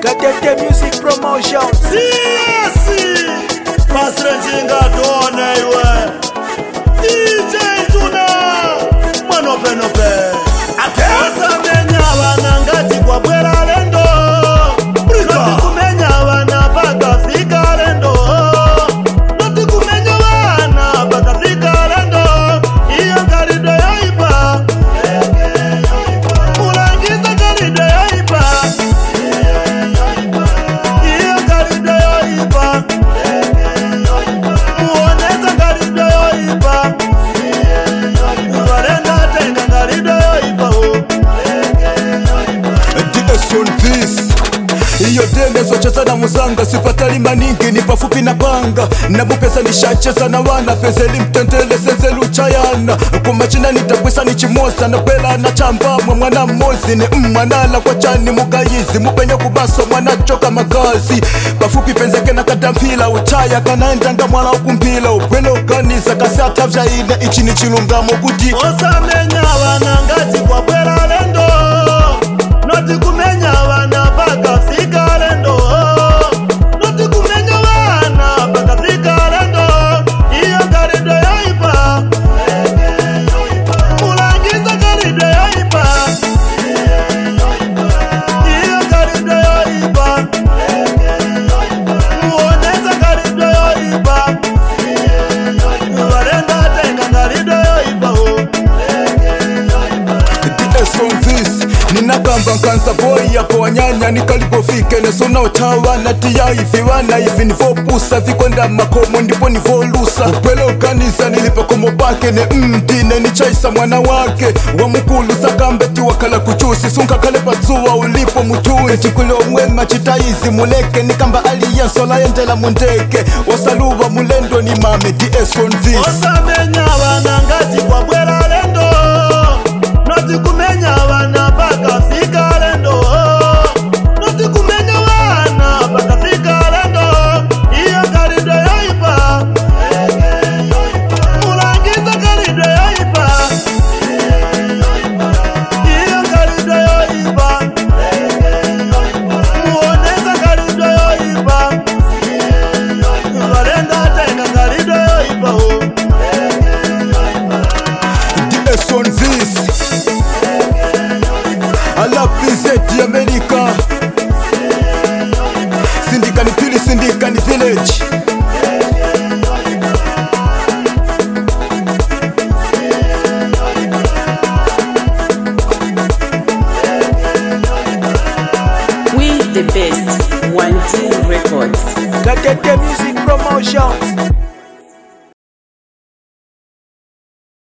Gatete Music Promotion. Sisi Masrenjinga tuone iwe DJ Tuna Manopenope Akesa menya wana ngati kwa bwera lendo Noti kumenya wana baka fika lendo Noti kumenya wana baka fika lendo Iyo ngarido yoipa Ulangiza ngarido yoipa Iyo ngarido yoipa Muoneza ngarido yoipa Uvarenda tenga ngarido yoipa on this iyo denge zocheza na muzanga sipatali maningi ni pafupi na panga nabupesa nishacheza na wana pezeli mtendele senzelu chayana kumachina nitakwisa ni chimosa na pela na chambamwa mwana mmozi ni mmanala kwa chani mugayizi mupenya kubaswa mwana choka magazi pafupi penzake na kadampila uchaya kanaendanga mwana ukumpila upwele uganiza kasi atavya ine ichi ni chilungamo kuti osamenya wana ngati kwa bwera lendo Noti kumenya wana baka fika lendo Noti kumenya wana baka fika lendo Iyo ngarido yoipa Ulangiza ngarido yoipa Iyo ngarido yoipa Muoneza ngarido yoipa Uvarenda tenga ngarido yoipa DS on this ninagamba nkanza boy yapo wanyanya nikalipofike nesona utawa natia hivi wana hivi nivopusa vikonda makomo ndipo nivolusa upwele ukaniza nilipokomo pake ne mdine nichaisa mwana wake wa mukulu sakambeti wakala kuchusi sunka kale patsuwa ulipo mutuzi chikulo mwema chitaizi muleke nikamba aliyensola yendela mundeke wasaluwa mulendo ni mame DS on this osamenya wana ngati kwa bwera lendo Noti kumenya wana baka fika lendo Noti kumenya wana baka fika lendo Iyo ngarido yoipa Ulangiza ngarido yoipa Iyo ngarido yoipa Muoneza ngarido yoipa Uvarenda tenga ngarido yoipa DS on this ala PZ America Sindika ni pili sindika ni village We the best, One Team Records. Gatete Music Promotions.